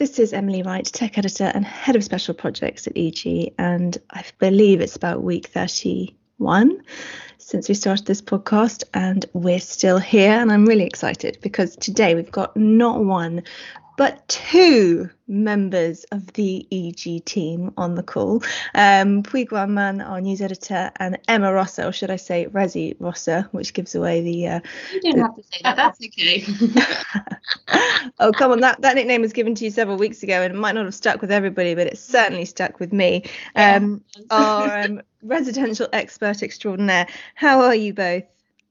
This is Emily Wright, Tech Editor and Head of Special Projects at EG, and I believe it's about week 31 since we started this podcast, and we're still here, and I'm really excited because today we've got not one but two members of the EG team on the call. Puigwan Man, our news editor, and Emma Rosser, or should I say Resi Rosser, which gives away the... You don't have to say that, that's okay. Oh, come on, that nickname was given to you several weeks ago, and it might not have stuck with everybody, but it certainly stuck with me. Our residential expert extraordinaire. How are you both?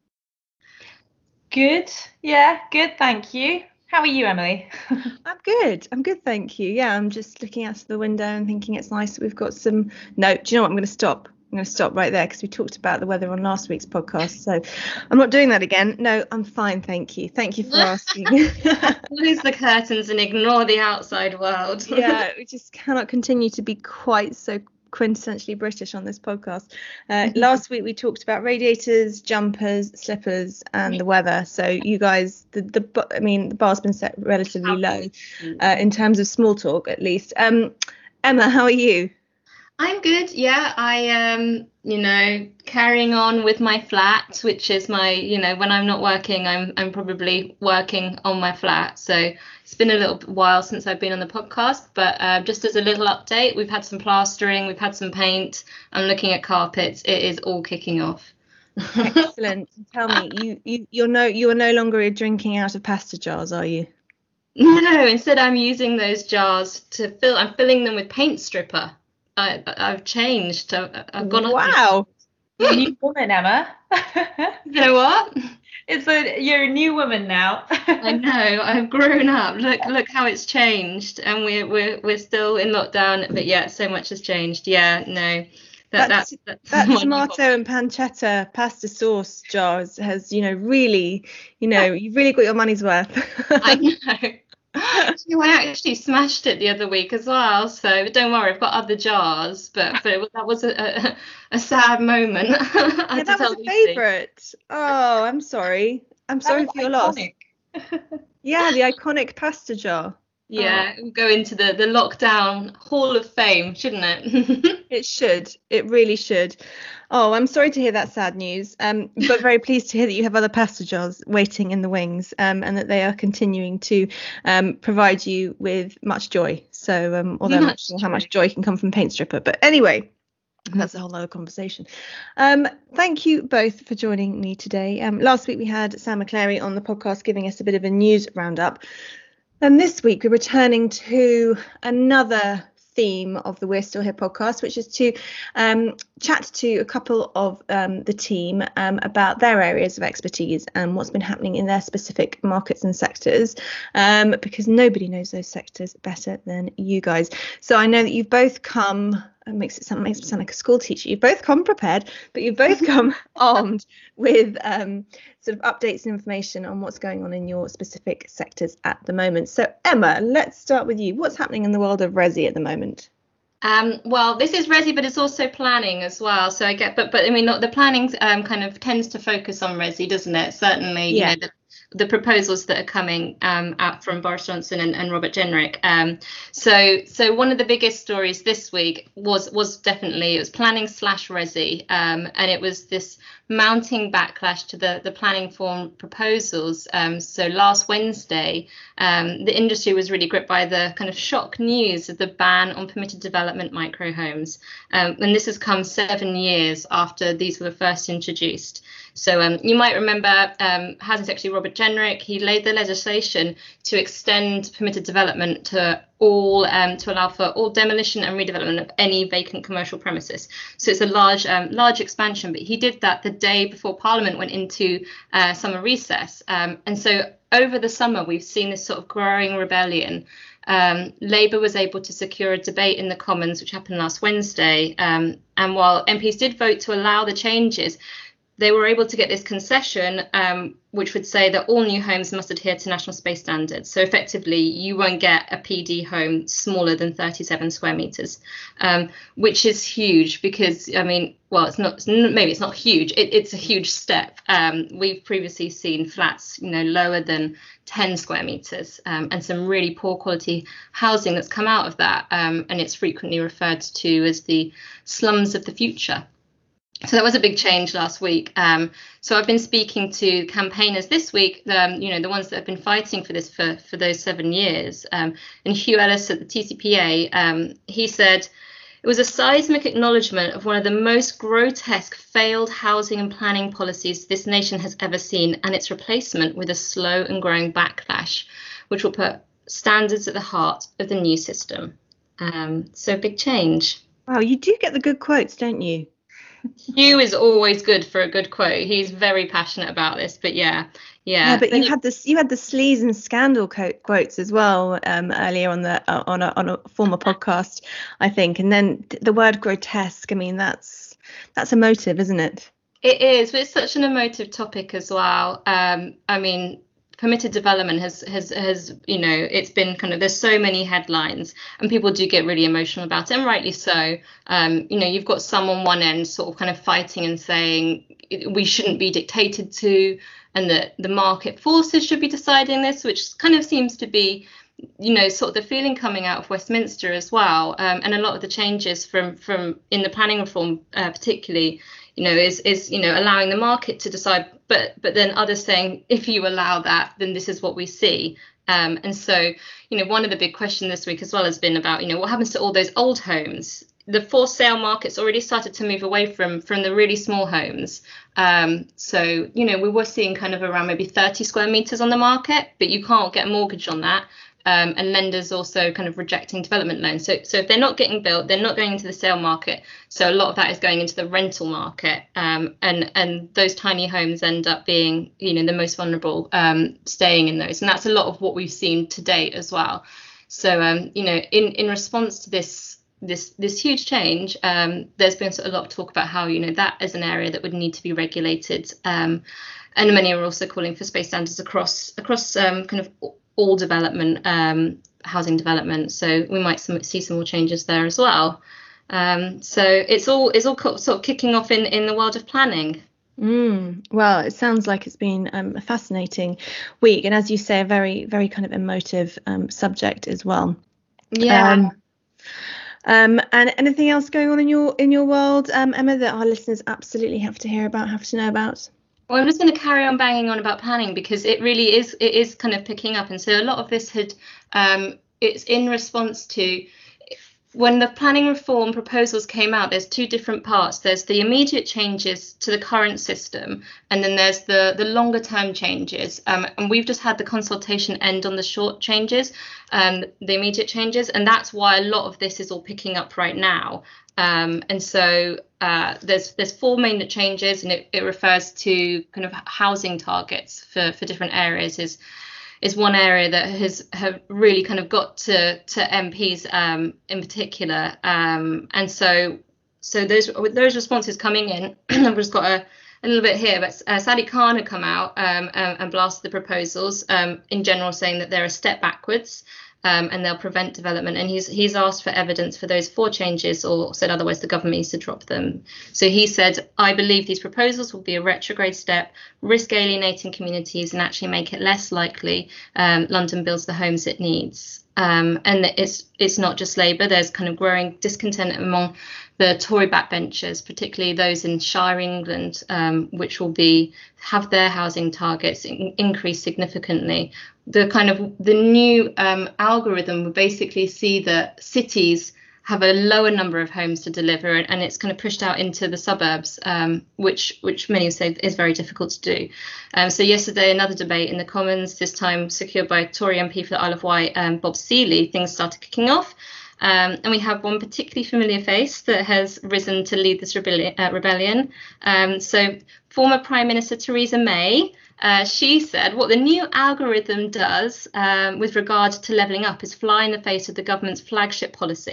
Good. Yeah, good, thank you. How are you, Emily? I'm good, thank you. Yeah, I'm just looking out the window and thinking it's nice that we've got some... No, do you know what? I'm going to stop right there because we talked about the weather on last week's podcast. So I'm not doing that again. No, I'm fine, thank you. Thank you for asking. Close the curtains and ignore the outside world. Yeah, we just cannot continue to be quite so quintessentially British on this podcast. Last week we talked about radiators, jumpers, slippers, and the weather. So you guys, the bar's been set relatively low in terms of small talk, at least. Emma, how are you? I'm good. Yeah, I am, carrying on with my flat, which is my, when I'm not working, I'm probably working on my flat. So it's been a little while since I've been on the podcast, but just as a little update, we've had some plastering, we've had some paint. I'm looking at carpets. It is all kicking off. Excellent. Tell me, you are no longer drinking out of pasta jars, are you? No, instead I'm using those jars to fill. I'm filling them with paint stripper. I've changed. I've gone. Wow. You're a new woman, Emma. You know what? You're a new woman now. I know. I've grown up. Look how it's changed, and we're still in lockdown. But yeah, so much has changed. Yeah, no. That tomato and pancetta pasta sauce jars has, really, you've really got your money's worth. I know. I actually smashed it the other week as well, so don't worry, I've got other jars, but that was a sad moment. Yeah, that was a favourite. Oh, I'm sorry for your loss. Yeah, the iconic pasta jar. Yeah, it'll go into the lockdown Hall of Fame, shouldn't it? It should. It really should. Oh, I'm sorry to hear that sad news, but very pleased to hear that you have other pasta jars waiting in the wings, and that they are continuing to provide you with much joy. So, although I'm not sure how much joy can come from paint stripper, but anyway, that's a whole other conversation. Thank you both for joining me today. Last week we had Sam McClary on the podcast giving us a bit of a news roundup. And this week we're returning to another theme of the We're Still Here podcast, which is to chat to a couple of the team about their areas of expertise and what's been happening in their specific markets and sectors, because nobody knows those sectors better than you guys. So I know that you've both come... It makes me sound like a school teacher. You've both come prepared, but you've both come armed with sort of updates and information on what's going on in your specific sectors at the moment. So Emma, let's start with you. What's happening in the world of Resi at the moment? Well, this is Resi, but it's also planning as well. So I get, but I mean, the planning kind of tends to focus on Resi, doesn't it? Certainly, yeah. The proposals that are coming out from Boris Johnson and Robert Jenrick. So one of the biggest stories this week was definitely, it was planning / Resi, and it was this mounting backlash to the planning form proposals. So last Wednesday, the industry was really gripped by the kind of shock news of the ban on permitted development microhomes, and this has come 7 years after these were first introduced. So you might remember Housing Secretary Robert Jenrick, he laid the legislation to extend permitted development to all to allow for all demolition and redevelopment of any vacant commercial premises. So it's a large expansion, but he did that the day before Parliament went into summer recess. And so over the summer, we've seen this sort of growing rebellion. Labour was able to secure a debate in the Commons, which happened last Wednesday. And while MPs did vote to allow the changes, they were able to get this concession, which would say that all new homes must adhere to national space standards. So effectively, you won't get a PD home smaller than 37 square meters, which is huge because, I mean, well, it's not, maybe it's not huge. It's a huge step. We've previously seen flats, lower than 10 square meters, and some really poor quality housing that's come out of that. And it's frequently referred to as the slums of the future. So that was a big change last week. So I've been speaking to campaigners this week, the ones that have been fighting for this for those 7 years. And Hugh Ellis at the TCPA, he said, it was a seismic acknowledgement of one of the most grotesque failed housing and planning policies this nation has ever seen, and its replacement with a slow and growing backlash, which will put standards at the heart of the new system. So big change. Wow, you do get the good quotes, don't you? Hugh is always good for a good quote. He's very passionate about this, but yeah. But you had the sleaze and scandal quotes as well earlier on a former podcast, I think. And then the word grotesque. I mean, that's emotive, isn't it? It is, but it's such an emotive topic as well. I mean, permitted development has it's been kind of, there's so many headlines and people do get really emotional about it, and rightly so. You've got some on one end sort of kind of fighting and saying we shouldn't be dictated to, and that the market forces should be deciding this, which kind of seems to be sort of the feeling coming out of Westminster as well. And a lot of the changes from in the planning reform particularly is allowing the market to decide, but then others saying, if you allow that, then this is what we see. And so, one of the big questions this week as well has been about, what happens to all those old homes? The for sale market's already started to move away from the really small homes. So, we were seeing kind of around maybe 30 square meters on the market, but you can't get a mortgage on that. And lenders also kind of rejecting development loans. So if they're not getting built, they're not going into the sale market. So a lot of that is going into the rental market. And those tiny homes end up being, the most vulnerable, staying in those. And that's a lot of what we've seen to date as well. So, in response to this huge change, there's been a lot of talk about how, that is an area that would need to be regulated. And many are also calling for space standards across kind of all development, housing development. So we might see some more changes there as well. So it's all sort of kicking off in the world of planning. Well, it sounds like it's been a fascinating week, and as you say, a very, very kind of emotive subject as well. Yeah. And anything else going on in your world, Emma, that our listeners absolutely have to know about? Well, I'm just going to carry on banging on about planning because it is kind of picking up. And so a lot of this it's in response to when the planning reform proposals came out. There's two different parts. There's the immediate changes to the current system, and then there's the longer term changes. And we've just had the consultation end on the short changes, the immediate changes. And that's why a lot of this is all picking up right now. And so there's four main changes, and it refers to kind of housing targets for different areas is one area that have really kind of got to MPs in particular. And so those responses coming in, I've just got a little bit here, but Sadiq Khan had come out and blasted the proposals in general, saying that they're a step backwards. And they'll prevent development. And he's asked for evidence for those four changes, or said otherwise the government needs to drop them. So he said, I believe these proposals will be a retrograde step, risk alienating communities and actually make it less likely London builds the homes it needs. And it's not just Labour. There's kind of growing discontent among the Tory backbenchers, particularly those in Shire England, which will have their housing targets increase significantly. The new algorithm will basically see that cities have a lower number of homes to deliver, and it's kind of pushed out into the suburbs, which many say is very difficult to do. So yesterday, another debate in the Commons, this time secured by Tory MP for the Isle of Wight, Bob Seeley, things started kicking off. And we have one particularly familiar face that has risen to lead this rebellion. So former Prime Minister Theresa May, she said what the new algorithm does with regard to levelling up is fly in the face of the government's flagship policy.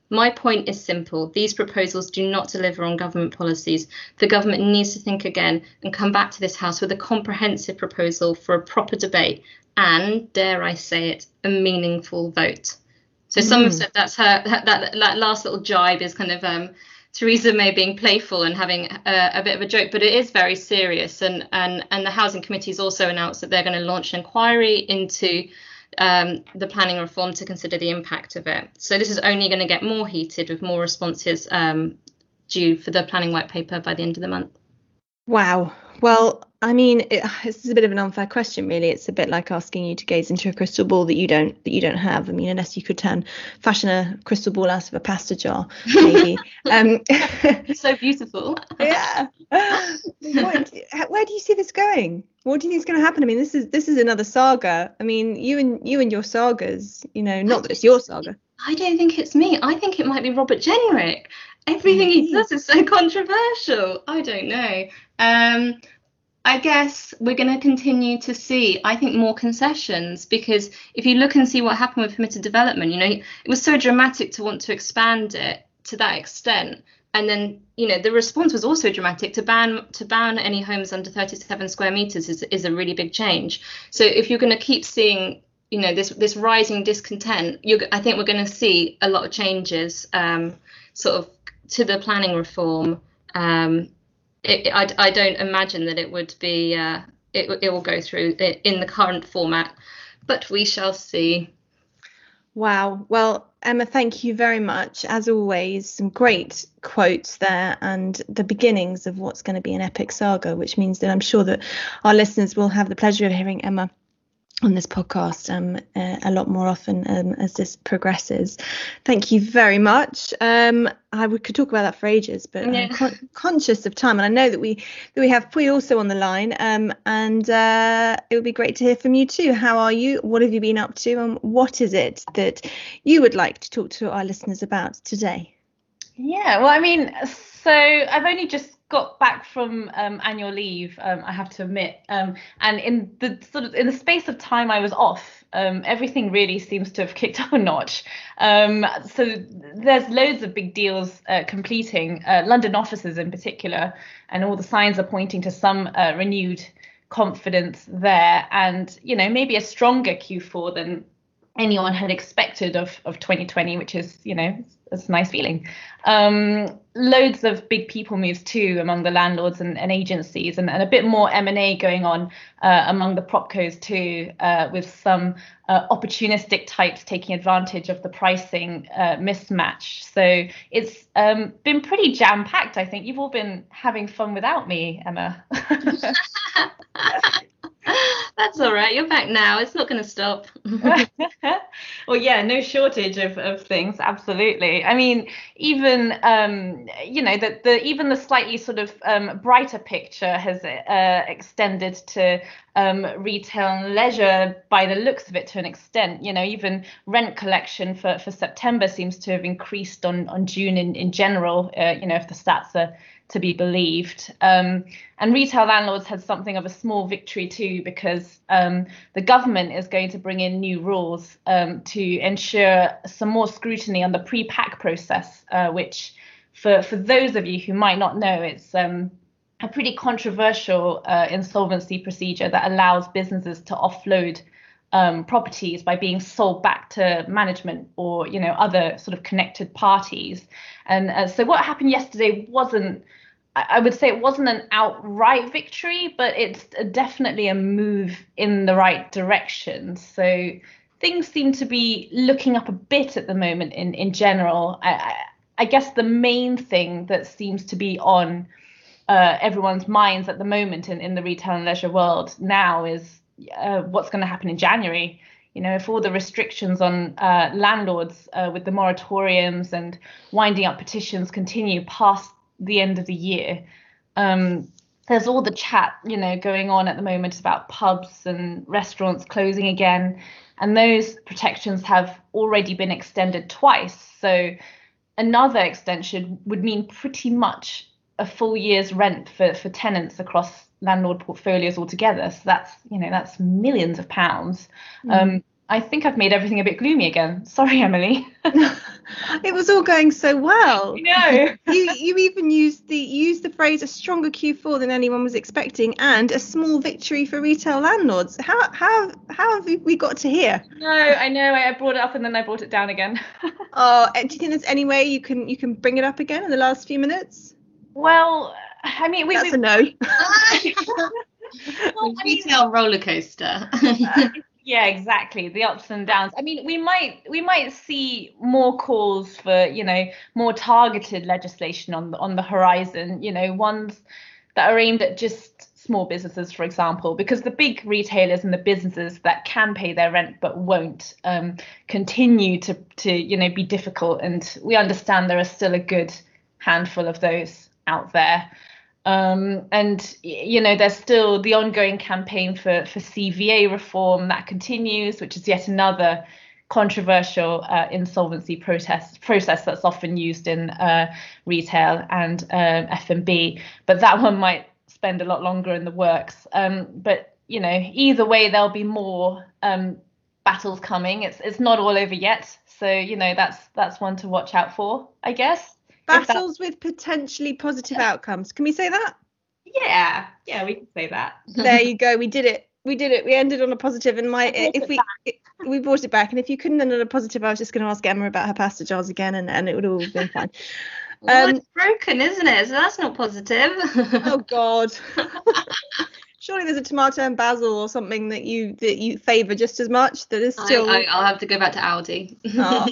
My point is simple. These proposals do not deliver on government policies. The government needs to think again and come back to this House with a comprehensive proposal for a proper debate and, dare I say it, a meaningful vote. So some have said that's that last little jibe is kind of Theresa May being playful and having a bit of a joke, but it is very serious. And the Housing Committee has also announced that they're going to launch an inquiry into the planning reform to consider the impact of it. So this is only going to get more heated with more responses due for the planning white paper by the end of the month. Wow. Well, I mean, this is a bit of an unfair question, really. It's a bit like asking you to gaze into a crystal ball that you don't have. I mean, unless you could fashion a crystal ball out of a pasta jar, maybe. It's so beautiful. Yeah. Where do you see this going? What do you think is going to happen? I mean, this is another saga. I mean, you and your sagas. Not that it's your saga. I don't think it's me. I think it might be Robert Jenrick. Everything he does is so controversial. I don't know. I guess we're going to continue to see, I think, more concessions, because if you look and see what happened with permitted development, it was so dramatic to want to expand it to that extent. And then, the response was also dramatic. To ban any homes under 37 square meters is a really big change. So if you're going to keep seeing, this rising discontent, I think we're going to see a lot of changes sort of to the planning reform. I don't imagine that it would be it will go through in the current format, but we shall see. Wow. Well, Emma, thank you very much. As always, some great quotes there and the beginnings of what's going to be an epic saga, which means that I'm sure that our listeners will have the pleasure of hearing Emma on this podcast a lot more often as this progresses. Thank you very much. We could talk about that for ages, but I'm conscious of time, and I know that we have Pui also on the line, and it would be great to hear from you too. How are you? What have you been up to, and what is it that you would like to talk to our listeners about today? Yeah, well, I mean, so I've only just got back from annual leave, I have to admit, and in the space of time I was off, everything really seems to have kicked up a notch. So there's loads of big deals completing, London offices in particular, and all the signs are pointing to some renewed confidence there, and maybe a stronger Q4 than anyone had expected of 2020, which is it's a nice feeling. Loads of big people moves too among the landlords and agencies, and a bit more M&A going on among the propcos too, with some opportunistic types taking advantage of the pricing mismatch. So it's been pretty jam-packed. I think you've all been having fun without me, Emma. That's all right. You're back now. It's not going to stop. Well, yeah, no shortage of things. Absolutely. I mean, even even the slightly sort of brighter picture has extended to retail and leisure by the looks of it to an extent. Even rent collection for September seems to have increased on June in general. If the stats are to be believed. And retail landlords had something of a small victory too, because the government is going to bring in new rules to ensure some more scrutiny on the pre-pack process, which for those of you who might not know, it's a pretty controversial insolvency procedure that allows businesses to offload properties by being sold back to management or other sort of connected parties. And so what happened yesterday I would say it wasn't an outright victory, but it's definitely a move in the right direction. So things seem to be looking up a bit at the moment in general. I guess the main thing that seems to be on everyone's minds at the moment in the retail and leisure world now is what's going to happen in January. If all the restrictions on landlords with the moratoriums and winding up petitions continue past the end of the year, there's all the chat going on at the moment about pubs and restaurants closing again, and those protections have already been extended twice. So another extension would mean pretty much a full year's rent for tenants across landlord portfolios altogether. So that's millions of pounds. I think I've made everything a bit gloomy again. Sorry, Emily. It was all going so well. No. You even used the phrase a stronger Q4 than anyone was expecting, and a small victory for retail landlords. How have we got to here? No, I know. I brought it up and then I brought it down again. Oh, do you think there's any way you can bring it up again in the last few minutes? Well, I mean, That's a no. Retail roller coaster. Yeah, exactly. The ups and downs. I mean, we might see more calls for, more targeted legislation on the horizon, ones that are aimed at just small businesses, for example, because the big retailers and the businesses that can pay their rent but won't continue to be difficult. And we understand there are still a good handful of those out there. And there's still the ongoing campaign for CVA reform that continues, which is yet another controversial insolvency process that's often used in retail and F&B, but that one might spend a lot longer in the works. But either way, there'll be more battles coming. It's not all over yet, so that's one to watch out for, I guess. Battles with potentially positive outcomes. Can we say that? Yeah, we can say that. There you go. We did it. We ended on a positive. And we brought it back. And if you couldn't end on a positive, I was just going to ask Emma about her pasta jars again, and it would all have been fine. Well, it's broken, isn't it? So that's not positive. Oh God. Surely there's a tomato and basil or something that you favour just as much. That is still. I'll have to go back to Aldi. Oh.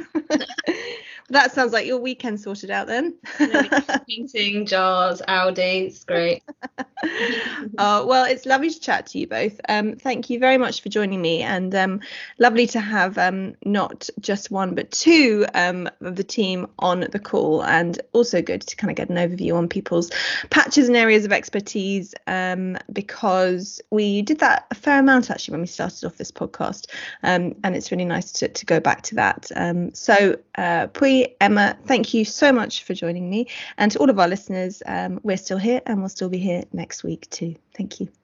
That sounds like your weekend sorted out then. Painting, jars, Aldi, it's great. Well, it's lovely to chat to you both. Thank you very much for joining me, and lovely to have not just one but two of the team on the call, and also good to kind of get an overview on people's patches and areas of expertise, because we did that a fair amount actually when we started off this podcast, and it's really nice to go back to that. So Pui, Emma, thank you so much for joining me, and to all of our listeners, we're still here and we'll still be here next week too. Thank you.